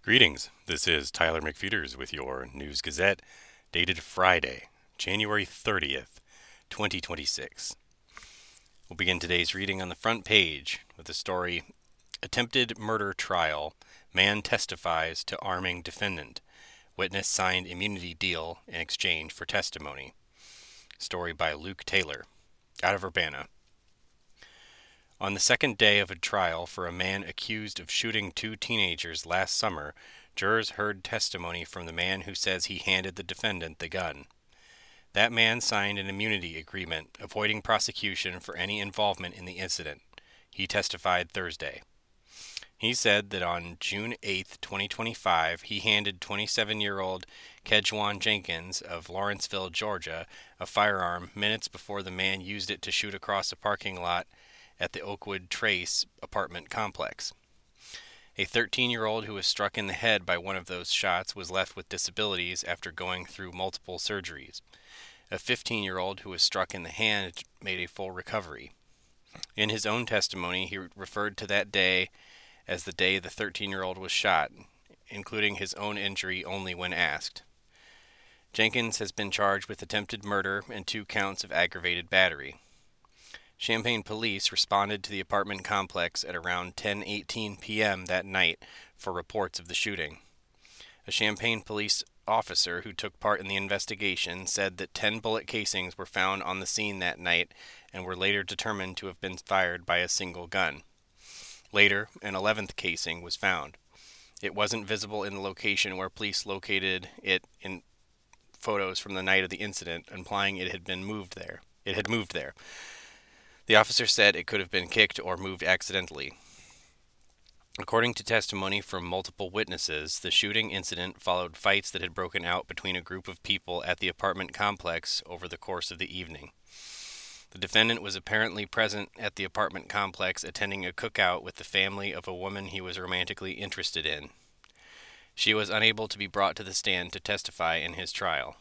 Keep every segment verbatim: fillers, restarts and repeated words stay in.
Greetings. This is Tyler McFeeters with your News Gazette, dated Friday, January thirtieth, twenty twenty-six. We'll begin today's reading on the front page with the story Attempted Murder Trial. Man testifies to arming defendant. Witness signed immunity deal in exchange for testimony. Story by Luke Taylor, out of Urbana. On the second day of a trial for a man accused of shooting two teenagers last summer, jurors heard testimony from the man who says he handed the defendant the gun. That man signed an immunity agreement, avoiding prosecution for any involvement in the incident. He testified Thursday. He said that on June eighth, twenty twenty-five, he handed twenty-seven-year-old Kejwan Jenkins of Lawrenceville, Georgia, a firearm minutes before the man used it to shoot across a parking lot at the Oakwood Trace apartment complex. A thirteen-year-old who was struck in the head by one of those shots was left with disabilities after going through multiple surgeries. A fifteen-year-old who was struck in the hand made a full recovery. In his own testimony, he referred to that day as the day the thirteen-year-old was shot, including his own injury only when asked. Jenkins has been charged with attempted murder and two counts of aggravated battery. Champaign police responded to the apartment complex at around ten eighteen p.m. that night for reports of the shooting. A Champaign police officer who took part in the investigation said that ten bullet casings were found on the scene that night and were later determined to have been fired by a single gun. Later, an eleventh casing was found. It wasn't visible in the location where police located it in photos from the night of the incident, implying it had been moved there. It had moved there. The officer said it could have been kicked or moved accidentally. According to testimony from multiple witnesses, the shooting incident followed fights that had broken out between a group of people at the apartment complex over the course of the evening. The defendant was apparently present at the apartment complex attending a cookout with the family of a woman he was romantically interested in. She was unable to be brought to the stand to testify in his trial.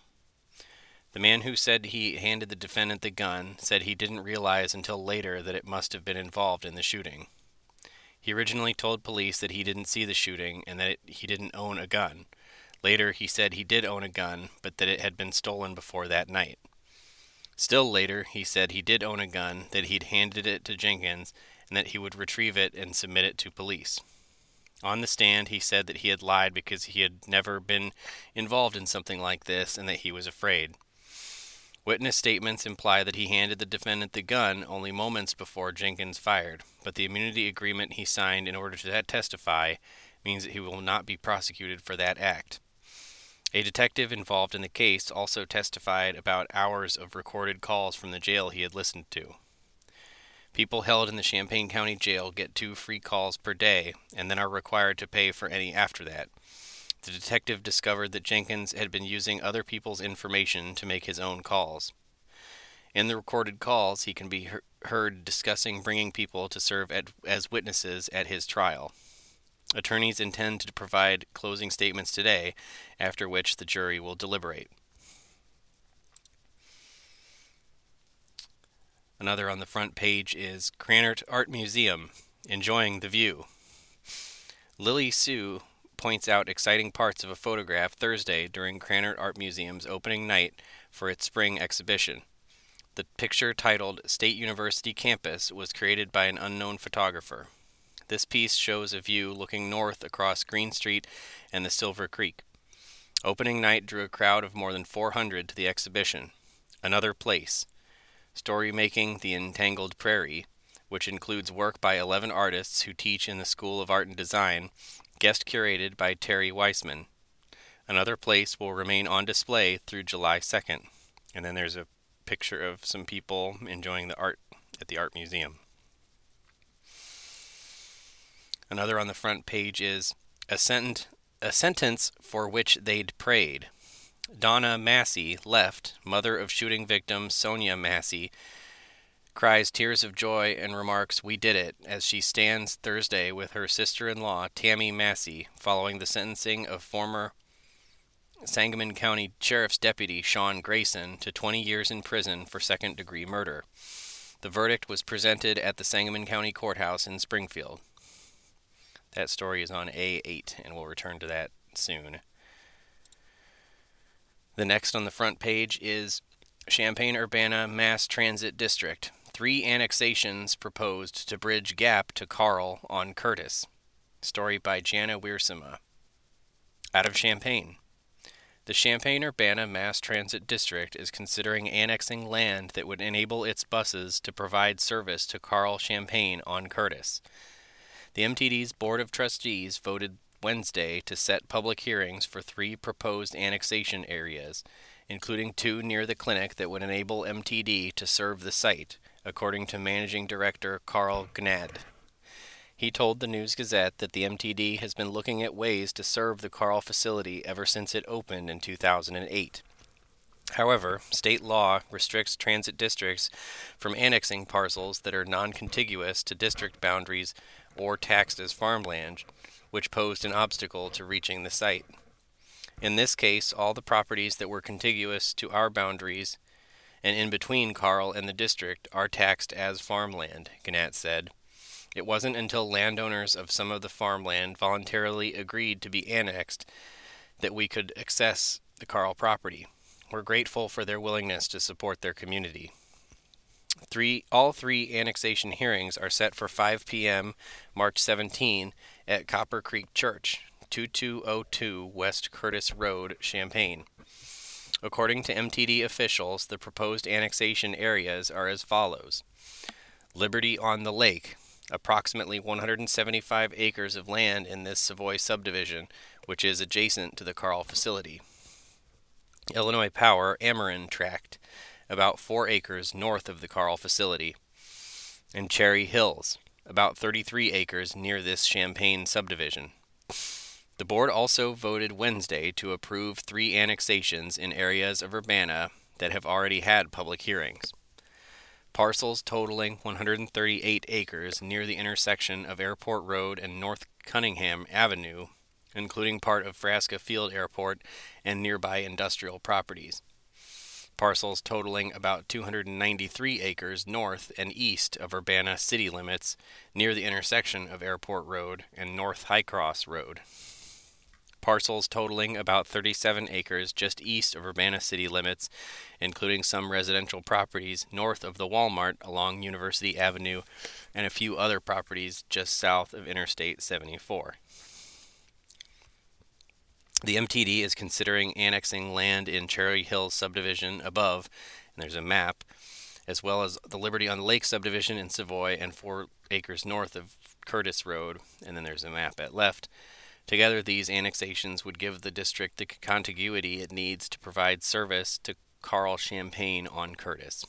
The man who said he handed the defendant the gun said he didn't realize until later that it must have been involved in the shooting. He originally told police that he didn't see the shooting and that it, he didn't own a gun. Later, he said he did own a gun, but that it had been stolen before that night. Still later, he said he did own a gun, that he'd handed it to Jenkins, and that he would retrieve it and submit it to police. On the stand, he said that he had lied because he had never been involved in something like this and that he was afraid. Witness statements imply that he handed the defendant the gun only moments before Jenkins fired, but the immunity agreement he signed in order to testify means that he will not be prosecuted for that act. A detective involved in the case also testified about hours of recorded calls from the jail he had listened to. People held in the Champaign County Jail get two free calls per day and then are required to pay for any after that. The detective discovered that Jenkins had been using other people's information to make his own calls. In the recorded calls, he can be he- heard discussing bringing people to serve at, as witnesses at his trial. Attorneys intend to provide closing statements today, after which the jury will deliberate. Another on the front page is Krannert Art Museum, enjoying the view. Lily Sue points out exciting parts of a photograph Thursday during Krannert Art Museum's opening night for its spring exhibition. The picture, titled State University Campus, was created by an unknown photographer. This piece shows a view looking north across Green Street and the Silver Creek. Opening night drew a crowd of more than four hundred to the exhibition. Another Place. Story Making the Entangled Prairie, which includes work by eleven artists who teach in the School of Art and Design, guest curated by Terry Weissman. Another Place will remain on display through July second. And then there's a picture of some people enjoying the art at the art museum. Another on the front page is a, sent- a sentence for which they'd prayed. Donna Massey left, mother of shooting victim Sonia Massey, cries tears of joy and remarks, "We did it," as she stands Thursday with her sister-in-law, Tammy Massey, following the sentencing of former Sangamon County Sheriff's Deputy Sean Grayson to twenty years in prison for second-degree murder. The verdict was presented at the Sangamon County Courthouse in Springfield. That story is on A eight, and we'll return to that soon. The next on the front page is Champaign-Urbana Mass Transit District. Three annexations proposed to bridge gap to Carl on Curtis. Story by Jana Wiersema. Out of Champaign. The Champaign-Urbana Mass Transit District is considering annexing land that would enable its buses to provide service to Carl Champaign on Curtis. The M T D's Board of Trustees voted Wednesday to set public hearings for three proposed annexation areas, including two near the clinic that would enable M T D to serve the site, according to Managing Director Carl Gnad. He told the News-Gazette that the M T D has been looking at ways to serve the Carl facility ever since it opened in two thousand eight. However, state law restricts transit districts from annexing parcels that are non-contiguous to district boundaries or taxed as farmland, which posed an obstacle to reaching the site. In this case, all the properties that were contiguous to our boundaries and in between Carl and the district are taxed as farmland, Gannett said. It wasn't until landowners of some of the farmland voluntarily agreed to be annexed that we could access the Carl property. We're grateful for their willingness to support their community. Three, all three annexation hearings are set for five p.m. March seventeenth at Copper Creek Church, twenty-two oh two West Curtis Road, Champaign. According to M T D officials, the proposed annexation areas are as follows. Liberty on the Lake, approximately one hundred seventy-five acres of land in this Savoy subdivision, which is adjacent to the Carl facility. Illinois Power Ameren Tract, about four acres north of the Carl facility. And Cherry Hills, about thirty-three acres near this Champaign subdivision. The board also voted Wednesday to approve three annexations in areas of Urbana that have already had public hearings. Parcels totaling one hundred thirty-eight acres near the intersection of Airport Road and North Cunningham Avenue, including part of Frasca Field Airport and nearby industrial properties. Parcels totaling about two hundred ninety-three acres north and east of Urbana city limits near the intersection of Airport Road and North Highcross Road. Parcels totaling about thirty-seven acres just east of Urbana city limits, including some residential properties north of the Walmart along University Avenue and a few other properties just south of Interstate seventy-four. The M T D is considering annexing land in Cherry Hills subdivision above, and there's a map, as well as the Liberty on the Lake subdivision in Savoy and four acres north of Curtis Road, and then there's a map at left. Together, these annexations would give the district the contiguity it needs to provide service to Carl Champaign on Curtis.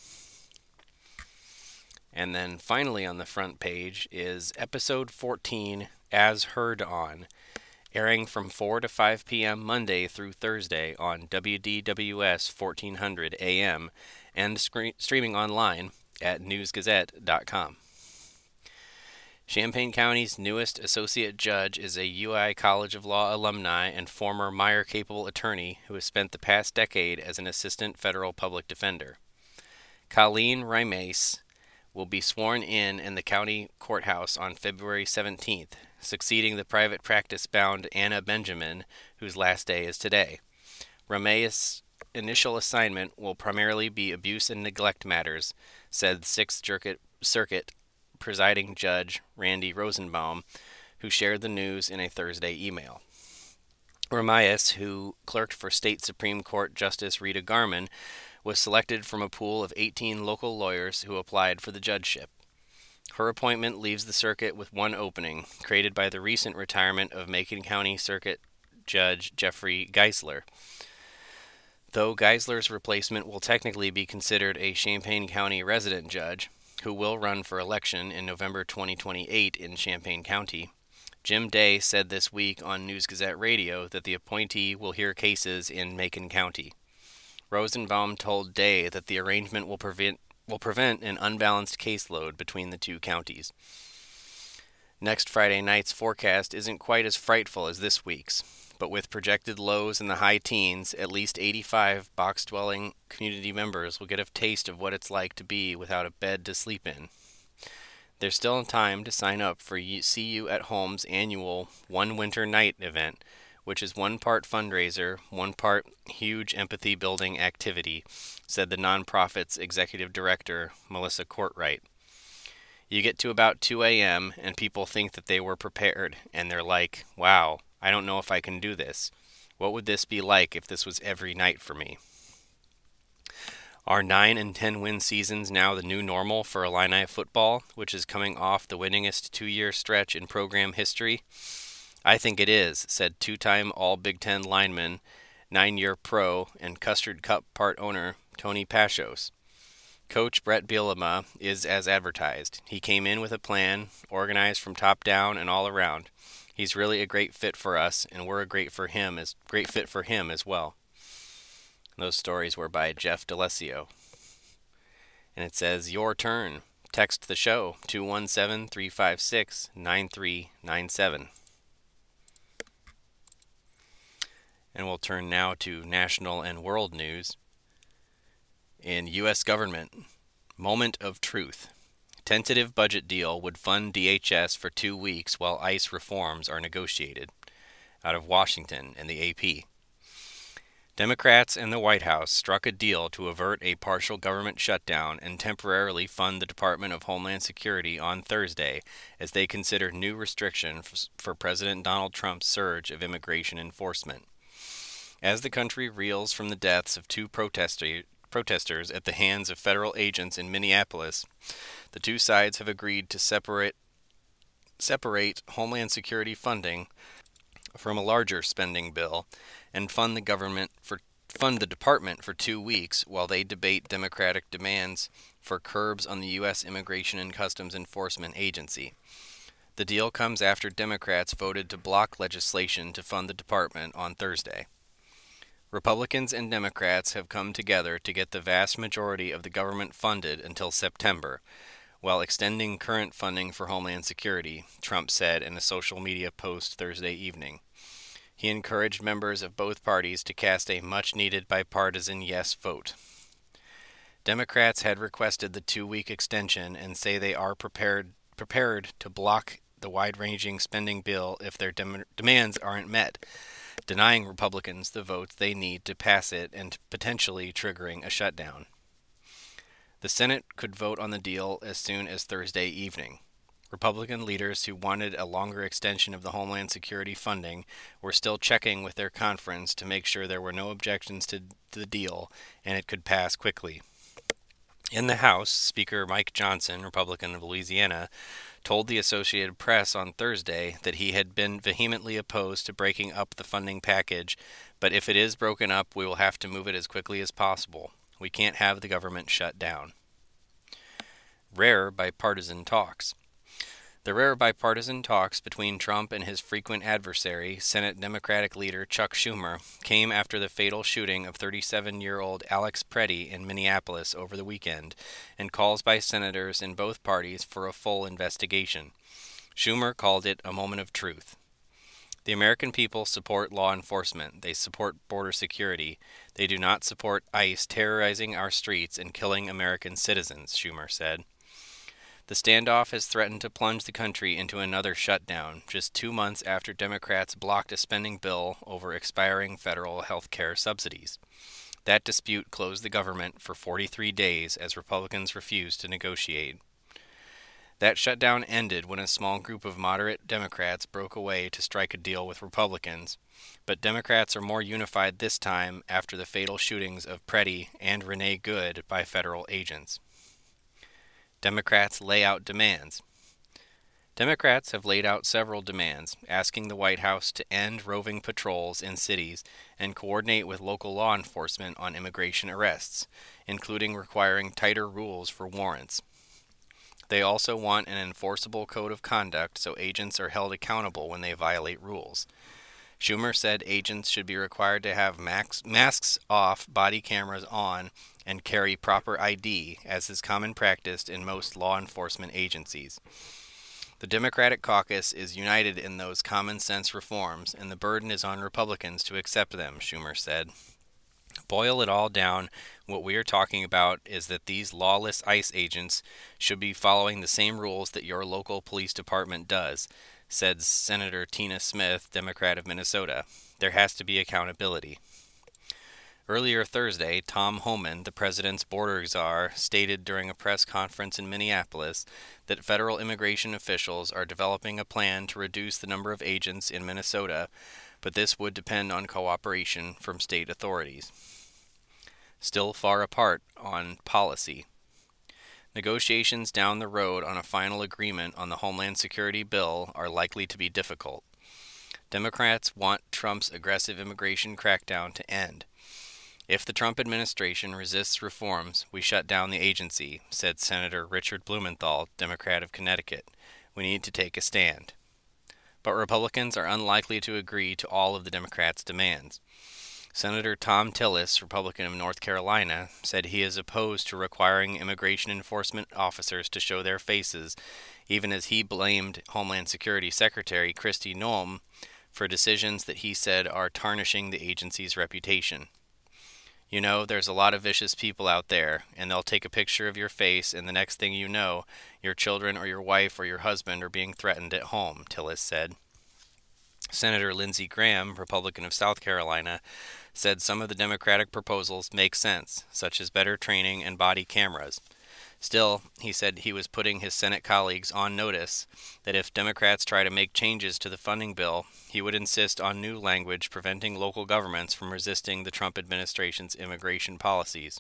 And then finally on the front page is Episode fourteen, As Heard On, airing from four to five p.m. Monday through Thursday on W D W S fourteen hundred A M and scre- streaming online at news gazette dot com. Champaign County's newest associate judge is a U I College of Law alumni and former Meyer-Capel attorney who has spent the past decade as an assistant federal public defender. Colleen Rimace will be sworn in in the county courthouse on February seventeenth, succeeding the private practice-bound Anna Benjamin, whose last day is today. Rimace's initial assignment will primarily be abuse and neglect matters, said Sixth Circuit, Circuit presiding judge Randy Rosenbaum, who shared the news in a Thursday email. Rimace, who clerked for State Supreme Court Justice Rita Garman, was selected from a pool of eighteen local lawyers who applied for the judgeship. Her appointment leaves the circuit with one opening, created by the recent retirement of Macon County Circuit Judge Jeffrey Geisler. Though Geisler's replacement will technically be considered a Champaign County resident judge, who will run for election in November twenty twenty-eight in Champaign County, Jim Day said this week on News Gazette Radio that the appointee will hear cases in Macon County. Rosenbaum told Day that the arrangement will prevent will prevent an unbalanced caseload between the two counties. Next Friday night's forecast isn't quite as frightful as this week's, but with projected lows in the high teens, at least eighty-five box-dwelling community members will get a taste of what it's like to be without a bed to sleep in. There's still time to sign up for See You at Home's annual One Winter Night event, which is one part fundraiser, one part huge empathy building activity, said the nonprofit's executive director, Melissa Courtwright. You get to about two a.m. and people think that they were prepared, and they're like, wow, I don't know if I can do this. What would this be like if this was every night for me? Are nine and ten win seasons now the new normal for Illini football, which is coming off the winningest two-year stretch in program history? I think it is, said two-time All-Big Ten lineman, nine-year pro, and Custard Cup part owner Tony Pashos. Coach Brett Bielema is as advertised. He came in with a plan, organized from top down and all around. He's really a great fit for us, and we're a great for him as great fit for him as well. Those stories were by Jeff D'Alessio. And it says, your turn. Text the show, two one seven, three five six, nine three nine seven. And we'll turn now to national and world news. In U S government, moment of truth. Tentative budget deal would fund D H S for two weeks while ICE reforms are negotiated. Out of Washington and the A P. Democrats and the White House struck a deal to avert a partial government shutdown and temporarily fund the Department of Homeland Security on Thursday as they consider new restrictions for President Donald Trump's surge of immigration enforcement. As the country reels from the deaths of two protesters, protesters at the hands of federal agents in Minneapolis, the two sides have agreed to separate separate Homeland Security funding from a larger spending bill and fund the government for fund the department for two weeks while they debate Democratic demands for curbs on the U S Immigration and Customs Enforcement Agency. The deal comes after Democrats voted to block legislation to fund the department on Thursday. Republicans and Democrats have come together to get the vast majority of the government funded until September, while extending current funding for Homeland Security, Trump said in a social media post Thursday evening. He encouraged members of both parties to cast a much-needed bipartisan yes vote. Democrats had requested the two-week extension and say they are prepared prepared to block the wide-ranging spending bill if their dem- demands aren't met, denying Republicans the votes they need to pass it and potentially triggering a shutdown. The Senate could vote on the deal as soon as Thursday evening. Republican leaders who wanted a longer extension of the Homeland Security funding were still checking with their conference to make sure there were no objections to the deal and it could pass quickly. In the House, Speaker Mike Johnson, Republican of Louisiana, told the Associated Press on Thursday that he had been vehemently opposed to breaking up the funding package, but if it is broken up, we will have to move it as quickly as possible. We can't have the government shut down. Rare bipartisan talks. The rare bipartisan talks between Trump and his frequent adversary, Senate Democratic leader Chuck Schumer, came after the fatal shooting of thirty-seven-year-old Alex Preddy in Minneapolis over the weekend, and calls by senators in both parties for a full investigation. Schumer called it a moment of truth. The American people support law enforcement. They support border security. They do not support ICE terrorizing our streets and killing American citizens, Schumer said. The standoff has threatened to plunge the country into another shutdown, just two months after Democrats blocked a spending bill over expiring federal health care subsidies. That dispute closed the government for forty-three days as Republicans refused to negotiate. That shutdown ended when a small group of moderate Democrats broke away to strike a deal with Republicans, but Democrats are more unified this time after the fatal shootings of Preddy and Renee Good by federal agents. Democrats lay out demands. Democrats have laid out several demands, asking the White House to end roving patrols in cities and coordinate with local law enforcement on immigration arrests, including requiring tighter rules for warrants. They also want an enforceable code of conduct so agents are held accountable when they violate rules. Schumer said agents should be required to have max, masks off, body cameras on, and carry proper I D, as is common practice in most law enforcement agencies. The Democratic caucus is united in those common sense reforms, and the burden is on Republicans to accept them, Schumer said. Boil it all down, what we are talking about is that these lawless ICE agents should be following the same rules that your local police department does, said Senator Tina Smith, Democrat of Minnesota. There has to be accountability. Earlier Thursday, Tom Homan, the president's border czar, stated during a press conference in Minneapolis that federal immigration officials are developing a plan to reduce the number of agents in Minnesota, but this would depend on cooperation from state authorities. Still far apart on policy. Negotiations down the road on a final agreement on the Homeland Security bill are likely to be difficult. Democrats want Trump's aggressive immigration crackdown to end. If the Trump administration resists reforms, we shut down the agency, said Senator Richard Blumenthal, Democrat of Connecticut. We need to take a stand. But Republicans are unlikely to agree to all of the Democrats' demands. Senator Thom Tillis, Republican of North Carolina, said he is opposed to requiring immigration enforcement officers to show their faces, even as he blamed Homeland Security Secretary Kristi Noem for decisions that he said are tarnishing the agency's reputation. You know, there's a lot of vicious people out there, and they'll take a picture of your face, and the next thing you know, your children or your wife or your husband are being threatened at home, Tillis said. Senator Lindsey Graham, Republican of South Carolina, said some of the Democratic proposals make sense, such as better training and body cameras. Still, he said he was putting his Senate colleagues on notice that if Democrats try to make changes to the funding bill, he would insist on new language preventing local governments from resisting the Trump administration's immigration policies.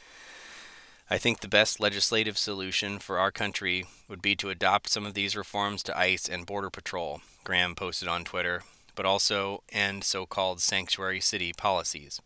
I think the best legislative solution for our country would be to adopt some of these reforms to ICE and Border Patrol, Graham posted on Twitter, but also end so-called sanctuary city policies.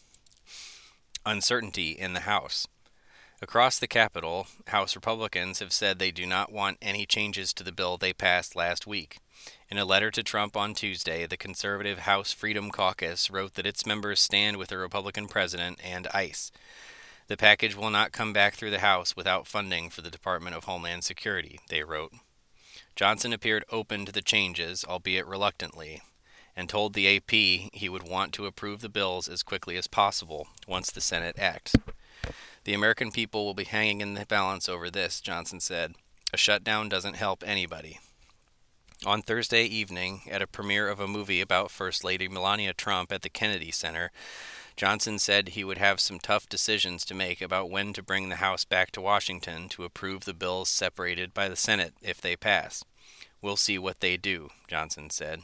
Uncertainty in the House. Across the Capitol, House Republicans have said they do not want any changes to the bill they passed last week. In a letter to Trump on Tuesday, the conservative House Freedom Caucus wrote that its members stand with the Republican president and ICE. The package will not come back through the House without funding for the Department of Homeland Security, they wrote. Johnson appeared open to the changes, albeit reluctantly, and told the A P he would want to approve the bills as quickly as possible once the Senate acts. The American people will be hanging in the balance over this, Johnson said. A shutdown doesn't help anybody. On Thursday evening, at a premiere of a movie about First Lady Melania Trump at the Kennedy Center, Johnson said he would have some tough decisions to make about when to bring the House back to Washington to approve the bills separated by the Senate if they pass. We'll see what they do, Johnson said.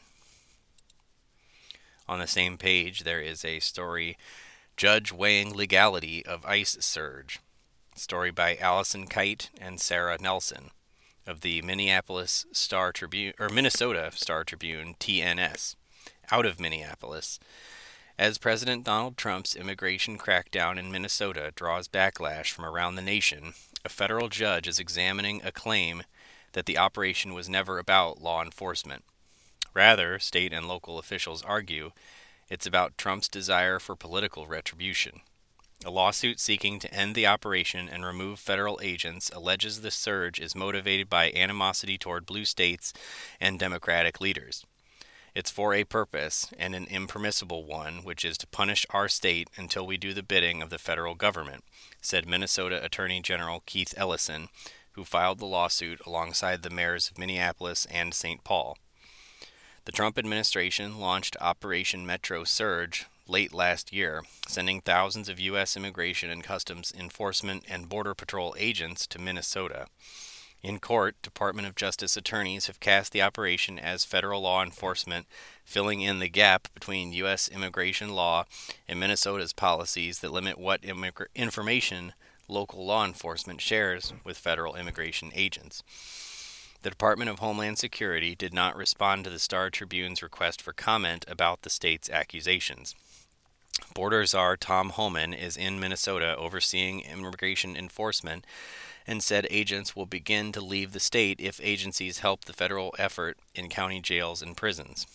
On the same page, there is a story, Judge Weighing Legality of ICE Surge, story by Allison Kite and Sarah Nelson of the Minneapolis Star Tribune, or Minnesota Star Tribune, T N S, out of Minneapolis. As President Donald Trump's immigration crackdown in Minnesota draws backlash from around the nation, a federal judge is examining a claim that the operation was never about law enforcement. Rather, state and local officials argue, it's about Trump's desire for political retribution. A lawsuit seeking to end the operation and remove federal agents alleges the surge is motivated by animosity toward blue states and Democratic leaders. It's for a purpose, and an impermissible one, which is to punish our state until we do the bidding of the federal government, said Minnesota Attorney General Keith Ellison, who filed the lawsuit alongside the mayors of Minneapolis and Saint Paul. The Trump administration launched Operation Metro Surge late last year, sending thousands of U S Immigration and Customs Enforcement and Border Patrol agents to Minnesota. In court, Department of Justice attorneys have cast the operation as federal law enforcement, filling in the gap between U S immigration law and Minnesota's policies that limit what immig- information local law enforcement shares with federal immigration agents. The Department of Homeland Security did not respond to the Star Tribune's request for comment about the state's accusations. Border Czar Tom Homan is in Minnesota overseeing immigration enforcement and said agents will begin to leave the state if agencies help the federal effort in county jails and prisons.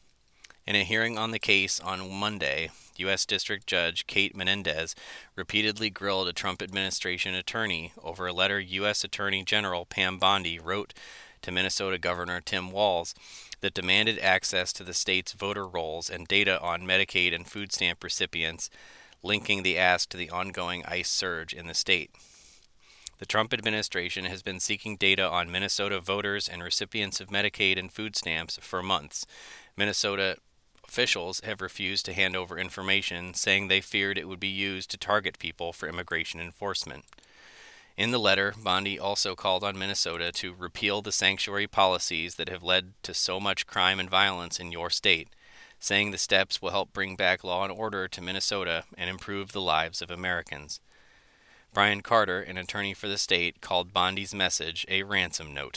In a hearing on the case on Monday, U S District Judge Kate Menendez repeatedly grilled a Trump administration attorney over a letter U S Attorney General Pam Bondi wrote to Minnesota Governor Tim Walz that demanded access to the state's voter rolls and data on Medicaid and food stamp recipients, linking the ask to the ongoing ICE surge in the state. The Trump administration has been seeking data on Minnesota voters and recipients of Medicaid and food stamps for months. Minnesota officials have refused to hand over information, saying they feared it would be used to target people for immigration enforcement. In the letter, Bondi also called on Minnesota to repeal the sanctuary policies that have led to so much crime and violence in your state, saying the steps will help bring back law and order to Minnesota and improve the lives of Americans. Brian Carter, an attorney for the state, called Bondi's message a ransom note.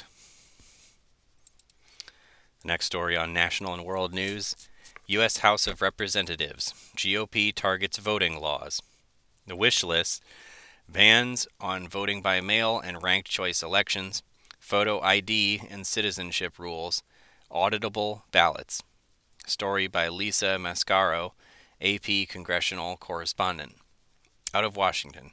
The next story on national and world news: U S House of Representatives, G O P targets voting laws. The wish list: bans on voting by mail and ranked choice elections, photo I D and citizenship rules, auditable ballots. Story by Lisa Mascaro, A P congressional correspondent. Out of Washington.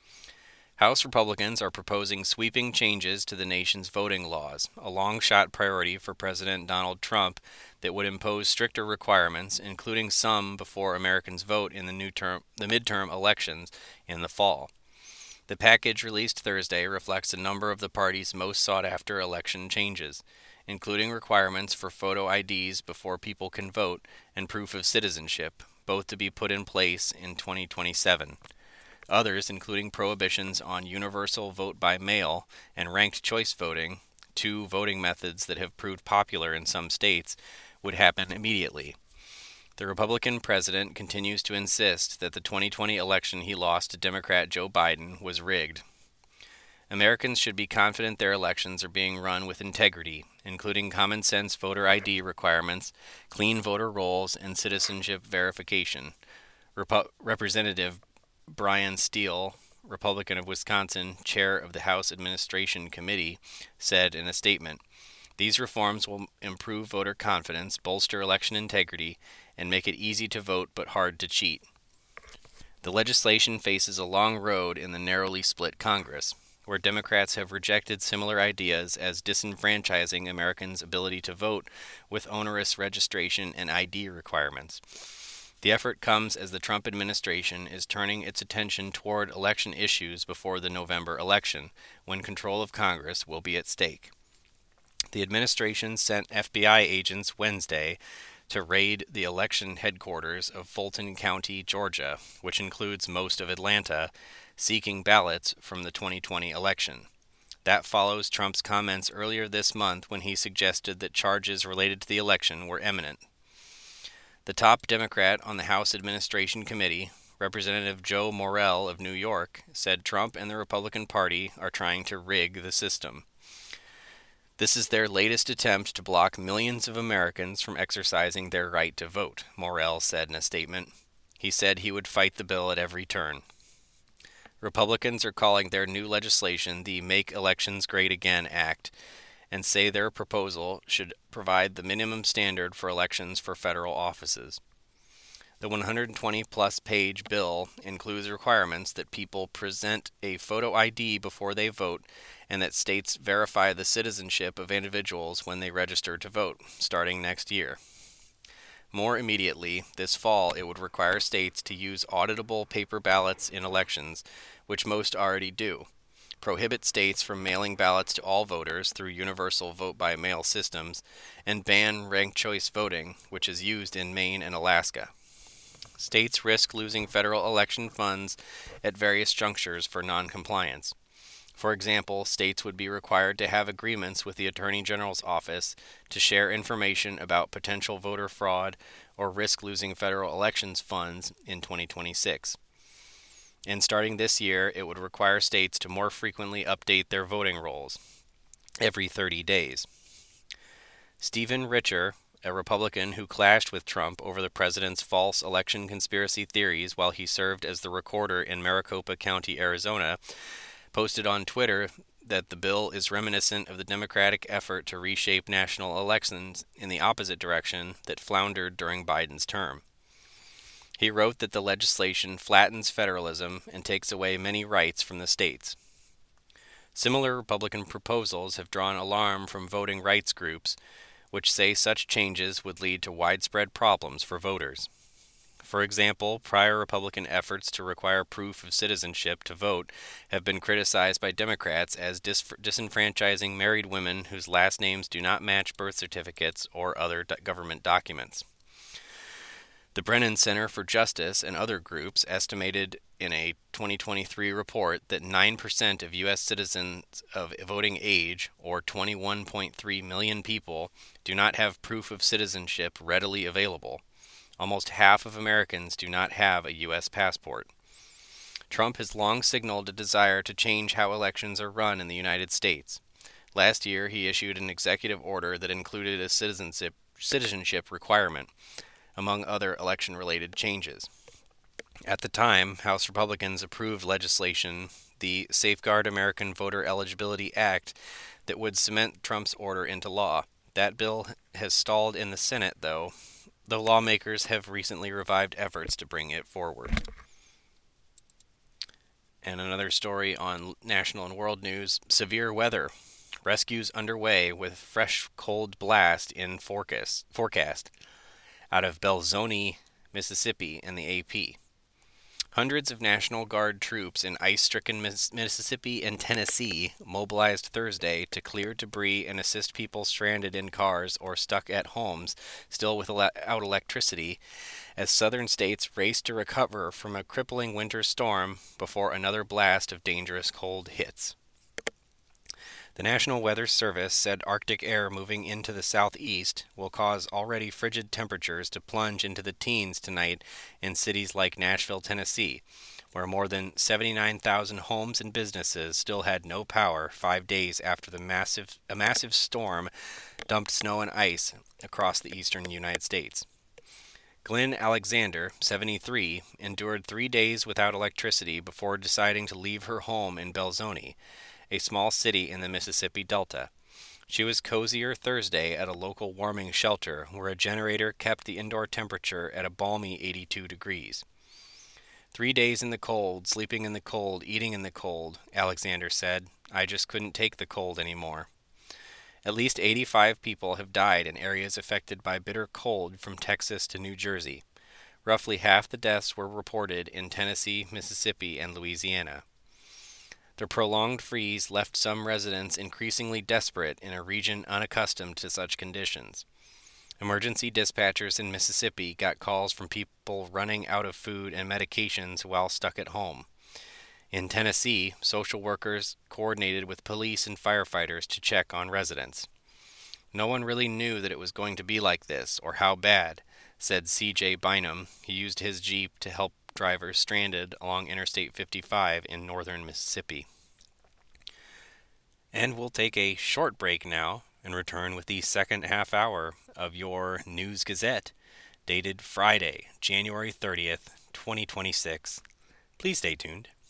House Republicans are proposing sweeping changes to the nation's voting laws, a long-shot priority for President Donald Trump that would impose stricter requirements, including some before Americans vote in the new term, the midterm elections in the fall. The package released Thursday reflects a number of the party's most sought-after election changes, including requirements for photo I Ds before people can vote and proof of citizenship, both to be put in place in twenty twenty-seven. Others, including prohibitions on universal vote by mail and ranked choice voting, two voting methods that have proved popular in some states, would happen immediately. The Republican president continues to insist that the twenty twenty election he lost to Democrat Joe Biden was rigged. Americans should be confident their elections are being run with integrity, including common-sense voter I D requirements, clean voter rolls, and citizenship verification. Rep- Representative Brian Steele, Republican of Wisconsin, chair of the House Administration Committee, said in a statement, "These reforms will improve voter confidence, bolster election integrity, and make it easy to vote but hard to cheat." The legislation faces a long road in the narrowly split Congress, where Democrats have rejected similar ideas as disenfranchising Americans' ability to vote with onerous registration and I D requirements. The effort comes as the Trump administration is turning its attention toward election issues before the November election, when control of Congress will be at stake. The administration sent F B I agents Wednesday to raid the election headquarters of Fulton County, Georgia, which includes most of Atlanta, seeking ballots from the twenty twenty election. That follows Trump's comments earlier this month when he suggested that charges related to the election were imminent. The top Democrat on the House Administration Committee, Representative Joe Morell of New York, said Trump and the Republican Party are trying to rig the system. This is their latest attempt to block millions of Americans from exercising their right to vote, Morell said in a statement. He said he would fight the bill at every turn. Republicans are calling their new legislation the Make Elections Great Again Act, and say their proposal should provide the minimum standard for elections for federal offices. The one hundred twenty plus page bill includes requirements that people present a photo I D before they vote and that states verify the citizenship of individuals when they register to vote, starting next year. More immediately, this fall, it would require states to use auditable paper ballots in elections, which most already do, prohibit states from mailing ballots to all voters through universal vote-by-mail systems, and ban ranked choice voting, which is used in Maine and Alaska. States risk losing federal election funds at various junctures for noncompliance. For example, states would be required to have agreements with the Attorney General's office to share information about potential voter fraud or risk losing federal elections funds in twenty twenty-six. And starting this year, it would require states to more frequently update their voting rolls, every thirty days. Stephen Richer, a Republican who clashed with Trump over the president's false election conspiracy theories while he served as the recorder in Maricopa County, Arizona, posted on Twitter that the bill is reminiscent of the Democratic effort to reshape national elections in the opposite direction that floundered during Biden's term. He wrote that the legislation flattens federalism and takes away many rights from the states. Similar Republican proposals have drawn alarm from voting rights groups, which say such changes would lead to widespread problems for voters. For example, prior Republican efforts to require proof of citizenship to vote have been criticized by Democrats as dis- disenfranchising married women whose last names do not match birth certificates or other do- government documents. The Brennan Center for Justice and other groups estimated in a twenty twenty-three report that nine percent of U S citizens of voting age, or twenty-one point three million people, do not have proof of citizenship readily available. Almost half of Americans do not have a U S passport. Trump has long signaled a desire to change how elections are run in the United States. Last year, he issued an executive order that included a citizenship, citizenship requirement, among other election-related changes. At the time, House Republicans approved legislation, the Safeguard American Voter Eligibility Act, that would cement Trump's order into law. That bill has stalled in the Senate, though, though lawmakers have recently revived efforts to bring it forward. And another story on national and world news: severe weather. Rescues underway with fresh cold blast in forecast. forecast. Out of Belzoni, Mississippi, and the A P. Hundreds of National Guard troops in ice-stricken Mississippi and Tennessee mobilized Thursday to clear debris and assist people stranded in cars or stuck at homes, still without electricity, as southern states raced to recover from a crippling winter storm before another blast of dangerous cold hits. The National Weather Service said Arctic air moving into the southeast will cause already frigid temperatures to plunge into the teens tonight in cities like Nashville, Tennessee, where more than seventy-nine thousand homes and businesses still had no power five days after the massive a massive storm dumped snow and ice across the eastern United States. Glenn Alexander, seventy-three, endured three days without electricity before deciding to leave her home in Belzoni, a small city in the Mississippi Delta. She was cozier Thursday at a local warming shelter where a generator kept the indoor temperature at a balmy eighty-two degrees. Three days in the cold, sleeping in the cold, eating in the cold, Alexander said. I just couldn't take the cold anymore. At least eighty-five people have died in areas affected by bitter cold from Texas to New Jersey. Roughly half the deaths were reported in Tennessee, Mississippi, and Louisiana. The prolonged freeze left some residents increasingly desperate in a region unaccustomed to such conditions. Emergency dispatchers in Mississippi got calls from people running out of food and medications while stuck at home. In Tennessee, social workers coordinated with police and firefighters to check on residents. No one really knew that it was going to be like this or how bad, said C J Bynum. He used his Jeep to help drivers stranded along Interstate fifty-five in northern Mississippi. And we'll take a short break now and return with the second half hour of your News Gazette, dated Friday, January thirtieth, twenty twenty-six. Please stay tuned.